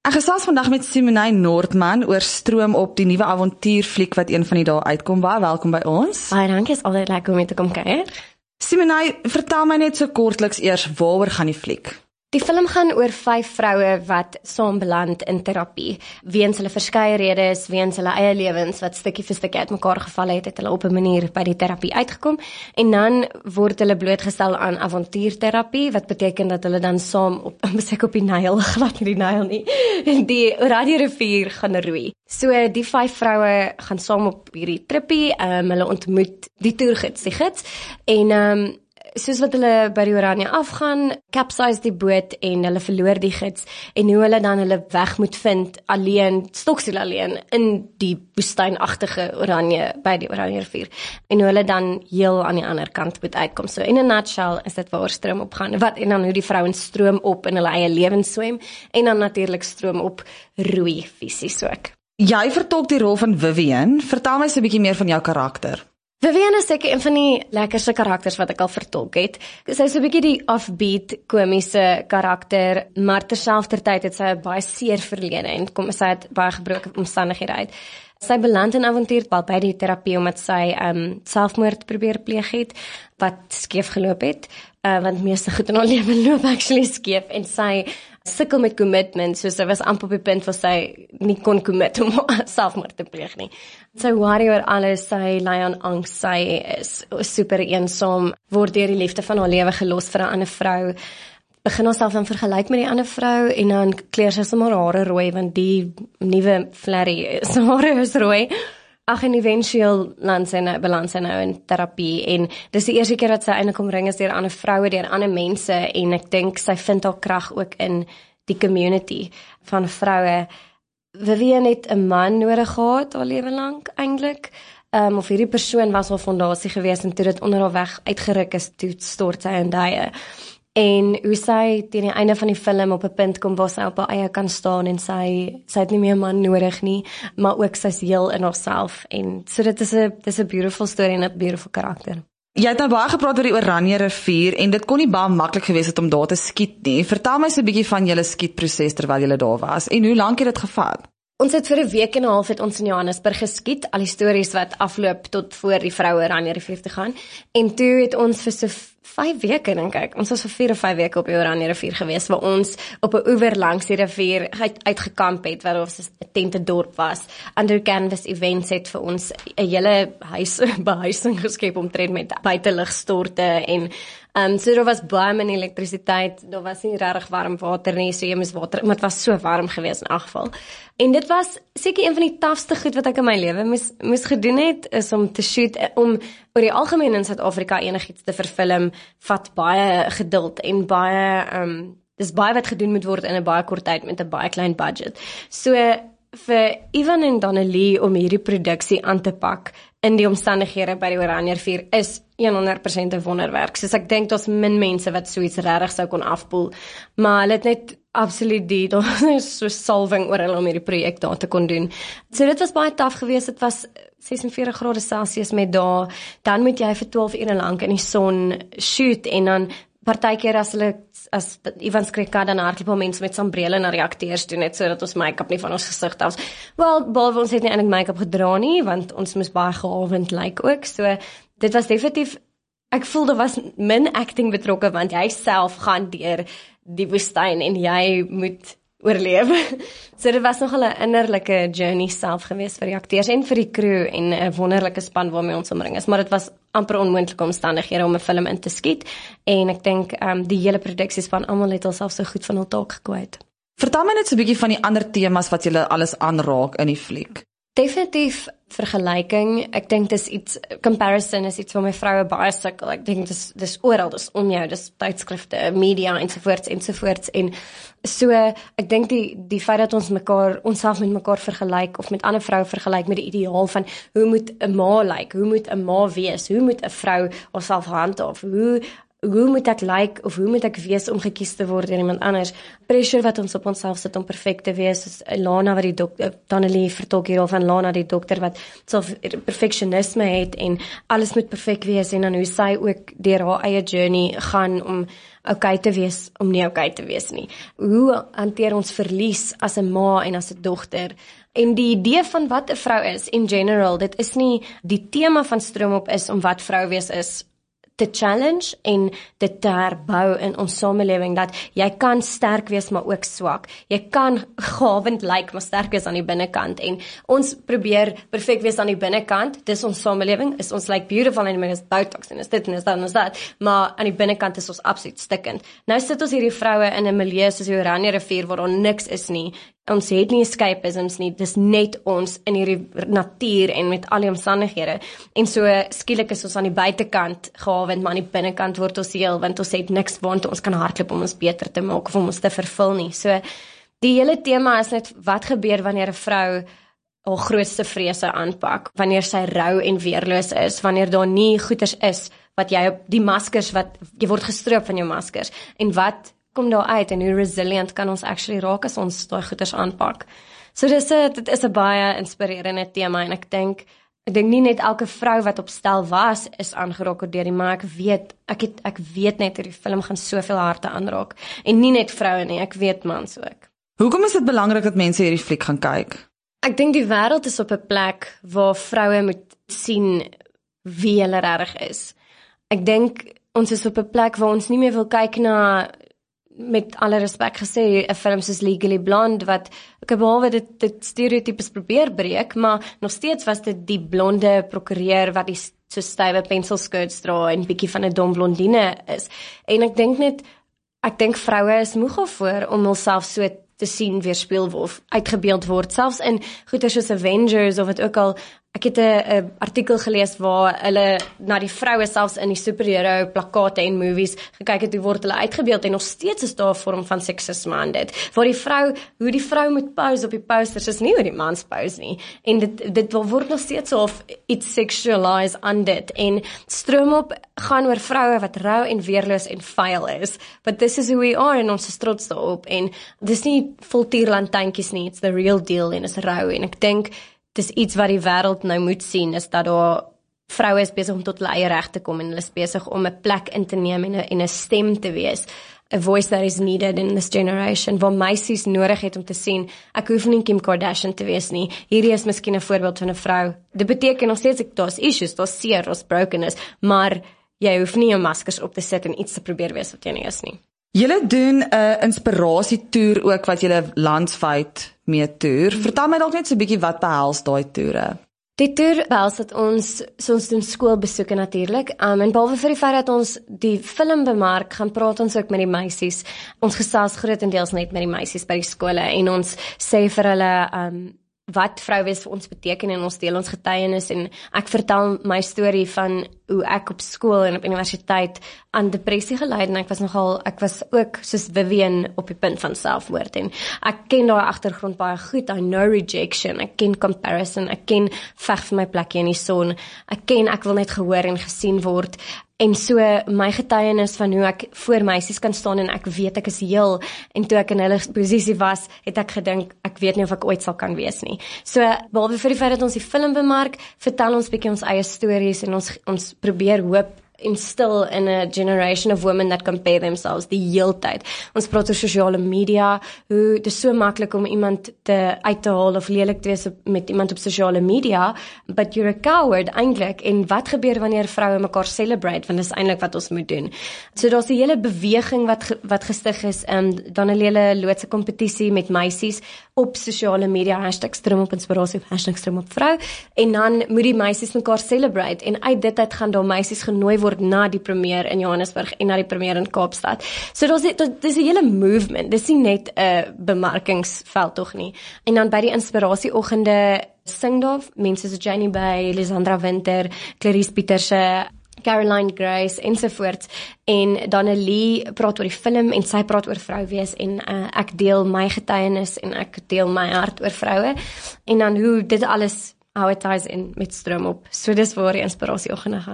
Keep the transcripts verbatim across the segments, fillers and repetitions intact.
Ek gesels vandag met Simonay Noordman oor Stroom op, die nuwe avontuurfliek wat een van die dae uitkom. Baie welkom by ons. Baie dankie, is altyd lekker om mee te kom kuier. Simonay, vertel my net so kortliks eers, waaroor gaan die fliek? Die film gaan oor vyf vroue wat saam beland in terapie. Weens hulle verskeie redes, weens hulle eie lewens wat stukkie vir stukkie uitmekaar geval het, het hulle op 'n manier by die terapie uitgekom. En dan word hulle blootgestel aan avontuurterapie, wat beteken dat hulle dan saam op, besek op die Nyl, glad nie die Nyl nie, die Oranje rivier gaan roei. So die vyf vroue gaan saam op hierdie trippie, um, hulle ontmoet die toergids, die gids, en um, soos wat hulle by die Oranje afgaan, capsize die boot en hulle verloor die gids en hoe hulle dan hulle weg moet vind alleen, stoksiel alleen in die woestynagtige Oranje by die Oranje rivier en hoe hulle dan heel aan die ander kant moet uitkom. So in 'n nutshell is dit waar Stroom op gaan. Wat en dan hoe die vrouens stroom op in hulle eie lewens swem en dan natuurlik stroom op roei fisies ook. Jy vertolk die rol van Vivian. Vertel my so 'n bietjie meer van jou karakter. Vivian is seker een van die lekkerste karakters wat ek al vertolk het. Sy is so 'n bietjie die offbeat, komiese karakter, maar terselfdertyd het sy 'n baie seer verlede en kom sy het baie gebroke omstandighede uit. Sy beland in avontuur by die terapie omdat sy um, selfmoord probeer pleeg het, wat skeef geloop het, uh, want meeste goed in haar lewe loop actually skeef en sy sukkel met commitment, so sy was amper op die punt waar sy nie kon commit om selfmoord te pleeg nie. Sy worry oor alles, sy ly aan angs, sy is super eensaam, word deur die liefde van haar lewe gelos vir 'n ander vrou, begin haarself dan vergelyk met die ander vrou en dan kleur sy sommer haar hare rooi, want die nuwe Flarry, sy hare is rooi. Ag en eventueel land sy nou, beland sy nou in terapie en dis die eerste keer dat sy eintlik omring is deur ander vroue, deur ander mense en ek dink sy vind haar krag ook in die community van vroue. Vivian het 'n man nodig gehad haar lewe lank eintlik, um, of hierdie persoon was haar fondasie gewees en toe dit onder haar weg uitgeruk is, toe stort sy in duie. En hoe sy teen die einde van die film op 'n punt kom waar sy op haar eie kan staan en sy sy het nie meer 'n man nodig nie, maar ook sy's heel in haarself en so dit is 'n dis 'n beautiful story en 'n beautiful karakter. Jy het nou baie gepraat oor die Oranje rivier en dit kon nie baie maklik gewees het om daar te skiet nie. Vertel my so 'n bietjie van julle skietproses terwyl julle daar was en hoe lank het dit gevat? Ons het vir 'n week en 'n half het ons in Johannesburg geskiet, al die stories wat afloop tot voor die vroue Oranje rivier te gaan. En toe het ons vir so vyf weke dink ek. Ons was vir vier of vyf weke op die Oranje rivier gewees waar ons op 'n oewer langs die rivier uit, uitgekamp het waar ons 'n tentedorp was. Under Canvas Events het vir ons 'n hele huis behuising geskep omtrent met buiteligstorte en Um, so daar was baie min elektrisiteit, daar was nie regtig warm water nie, so jy moes water, maar dit was so warm gewees in elk geval. En dit was seker een van die tafste goed wat ek in my lewe moes, moes gedoen het, is om te shoot, om oor die algemeen in Suid-Afrika enigiets te verfilm, vat baie geduld en baie, um, dis baie wat gedoen moet word in 'n baie kort tyd met 'n baie klein budget. So, vir Ivan en Donnelly om hierdie produksie aan te pak in die omstandighede by die Oranje rivier is honderd persent 'n wonderwerk. Soos ek dink daar's min mense wat so iets regtig sou kon afpoel, maar hulle het net absoluut die, daar is so salving oor hulle om hierdie projek daar te kon doen. So dit was baie taaf geweest, dit was ses en veertig grade Celsius met dae, dan moet jy vir twaalf ure lank in die son shoot en dan partykeer as hulle as Ivan skrik dan hardloop mense met sombrele na die akteurs toe net sodat ons make-up nie van ons gesig af. Wel, behalwe ons het nie eintlik make-up gedra nie, want ons moes baie gehavend lyk like ook. So dit was definitief, ek voel daar was min acting betrokke want jy self gaan deur die woestyn en jy moet oorleef. So dit was nogal 'n innerlike journey self geweest vir die akteurs en vir die crew en 'n wonderlike span waarmee ons omring is, maar dit was amper onmoontlike omstandighede om 'n film in te skiet en ek dink um, die hele produksiespan almal het alself so goed van hul taak gekwyt. Vertel my net so 'n bietjie van die ander temas wat julle alles aanraak in die fliek. Definitief vergelyking. Ek dink dis iets, comparison is iets waar my vroue baie sukkel. Ek dink dis dis oral, dis om jou, dis tydskrifte, media ensovoorts ensovoorts en so ek dink die die feit dat ons mekaar onsself met mekaar vergelyk of met ander vroue vergelyk met die ideaal van hoe moet 'n ma lyk, hoe moet 'n ma wees, hoe moet 'n vrou haarself handhaaf, hoe hoe moet ek like of hoe moet ek wees om gekies te word deur iemand anders? Pressure wat ons op onsself sit om perfek te wees, soos Lana wat die dokter, Donnelly vertolk hierop van Lana die dokter wat self perfeksionisme het en alles moet perfek wees en dan hoe sy ook deur haar eie journey gaan om okay te wees, om nie okay te wees nie. Hoe hanteer ons verlies as 'n ma en as 'n dogter? En die idee van wat 'n vrou is, in general, dit is nie, die tema van Stroomop is om wat vrou wees is, te challenge en dit te herbou in ons samelewing, dat jy kan sterk wees, maar ook swak. Jy kan gawend lyk, maar sterk wees aan die binnekant. En ons probeer perfek wees aan die binnekant, dis ons samelewing, is ons like beautiful en is botox en is dit en is dat en is dat, maar aan die binnekant is ons absoluut stikkend. Nou sit ons hierdie vroue in 'n milieu soos die Oranje rivier, waar daar niks is nie. Ons het nie escapisms nie, dis net ons in hierdie natuur en met al die omstandighede. En so skielik is ons aan die buitekant gawend, maar aan die binnekant word ons heel, want ons het niks waant ons kan hardloop om ons beter te maak of om ons te vervul nie. So die hele tema is net wat gebeur wanneer 'n vrou haar grootste vrese aanpak, wanneer sy rou en weerloos is, wanneer daar nie goeders is wat jy op die maskers wat jy word gestroop van jou maskers en wat kom daar uit en hoe resilient kan ons actually raak as ons daai goeders aanpak. So dis 'n dit is 'n baie inspirerende tema en ek dink ek dink nie net elke vrou wat op stel was is aangeraak deur die, maar ek weet ek het ek weet net dat die film gaan soveel harte aanraak en nie net vroue nie, ek weet mans ook. Hoekom is dit belangrik dat mense hierdie fliek gaan kyk? Ek dink die wêreld is op 'n plek waar vroue moet sien wie hulle regtig is. Ek dink ons is op 'n plek waar ons nie meer wil kyk na, met alle respek gesê, 'n film soos Legally Blonde, wat ek behalwe dit, dit stereotypes probeer breek, maar nog steeds was dit die blonde prokureur wat die so stywe penselskirts dra en bietjie van 'n dom blondine is. En ek dink net, ek dink vroue is moeg daarvoor om hulself so te sien weerspieël of uitgebeeld word, selfs in goeie soos Avengers of wat ook al. Ek het 'n artikel gelees waar hulle na die vroue selfs in die superhero plakate en movies gekyk het, hoe word hulle uitgebeeld en nog steeds is daar 'n vorm van seksisme aan dit. Waar die vrou, hoe die vrou moet pose op die posters is nie hoe die mans pose nie. En dit dit word nog steeds of iets sexualized aan dit. En Stroomop gaan oor vroue wat rou en weerloos en vuil is. But this is who we are en ons is trots daarop. En dis nie voltierlantuintjies nie, it's the real deal en is rou. En ek dink dis iets wat die wêreld nou moet sien, is dat daar vroue is besig om tot hulle eie reg te kom en hulle is besig om 'n plek in te neem en 'n en 'n stem te wees. A voice that is needed in this generation, waar meisies nodig het om te sien, ek hoef nie Kim Kardashian te wees nie. Hierdie is miskien 'n voorbeeld van 'n vrou. Dit beteken nog steeds ek daar's issues, daar's seer, daar's brokenness, maar jy hoef nie jou maskers op te sit en iets te probeer wees wat jy nie is nie. Julle doen 'n uh, inspirasietoer ook wat julle landwyd mee toer. Vertel my dalk net so 'n bietjie wat behels daai toere. Die toer behels dat ons, so ons doen skoolbesoeke natuurlik, um, en behalwe vir die feit dat ons die film bemark, gaan praat ons ook met die meisies. Ons gesels grootendeels net met die meisies by die skole en ons sê vir hulle um, wat vrou wees vir ons beteken en ons deel ons getuienis en ek vertel my storie van hoe ek op skool en op universiteit aan depressie gelei en ek was nogal, ek was ook soos Vivian op die punt van selfmoord en ek ken daai agtergrond baie goed. I know rejection, ek ken comparison, ek ken veg vir my plekkie in die son, ek ken ek wil net gehoor en gesien word. En so my getuienis van hoe ek voor meisies kan staan en ek weet ek is heel, en toe ek in hulle posisie was, het ek gedink, ek weet nie of ek ooit sal kan wees nie. So, behalwe vir die feit dat ons die film bemark, vertel ons bietjie ons eie stories en ons, ons probeer hoop instill in a generation of women that compare themselves die heeltyd. Ons praat oor sosiale media, hoe dit is so maklik om iemand te uit te haal of lelik te wees met iemand op sosiale media, but you're a coward eintlik, en wat gebeur wanneer vroue mekaar celebrate, want dis eintlik wat ons moet doen. So daar's 'n hele beweging wat wat gestig is, um, dan 'n hele loodse kompetisie met meisies op sosiale media, hashtag Stroomop Inspirasie of hashtag Stroomop Vrou, en dan moet die meisies mekaar celebrate, en uit dit uit gaan daar meisies genooi word na die premier in Johannesburg en na die premier in Kaapstad. So daar's dis 'n hele movement, dis nie net 'n bemarkingsveld tog nie. En dan by die inspirasieoggende sing daar mense soos Janie Bay, Lisandra Winter, Clarice Pieterse, Caroline Grace ensovoorts, en Donnelly praat oor die film en sy praat oor vrou wees en uh, ek deel my getuienis en ek deel my hart oor vroue en dan hoe dit alles, how it ties in met Stroomop. So dis waar die inspirasieoggende gaan.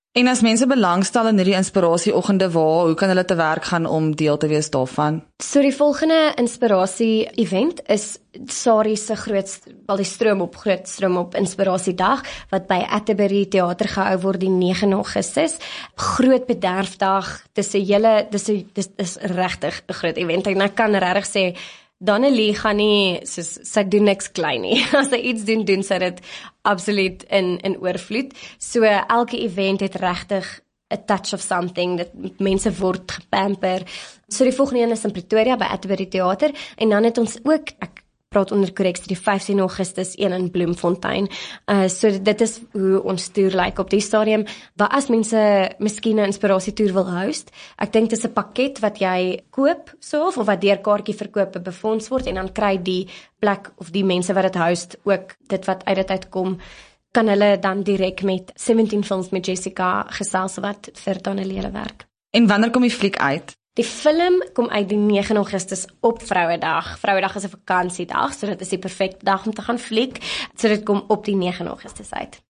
En as mense belangstel in hierdie inspirasieoggende waar, hoe kan hulle te werk gaan om deel te wees daarvan? So die volgende inspirasie-event is Sari se groot, wel die stroom op, groot stroom op inspirasiedag, wat by Atterbury Theater gehou word die negende Augustus. Groot bederfdag, dis 'n hele, dis 'n dis is regtig 'n groot event, en ek kan regtig sê, Donnelly gaan nie, soos, sy doen niks klein nie. As sy iets doen, doen sy dit absoluut in, in oorvloed. So, elke event het regtig a touch of something, dat mense word gepamper. So, die volgende een is in Pretoria, by Atterbury Theater, en dan het ons ook, ek praat onder korreksie, die vyftiende Augustus, een in Bloemfontein. Uh, so, dit is hoe ons toer lyk op die stadium. Waar as mense miskien 'n inspirasietoer wil host, ek dink dit is 'n pakket wat jy koop, so, of wat deur kaartjie verkoop befonds word, en dan kry die plek, of die mense wat dit host, ook dit wat uit dit uitkom, kan hulle dan direk met sewentien Films met Jessica gesels wat vir Donnelly werk. En wanneer kom die fliek uit? Die film kom uit die negende Augustus op Vrouedag. Vrouedag is 'n vakansiedag, so dit is die perfekte dag om te gaan fliek. So dit kom op die negende Augustus uit.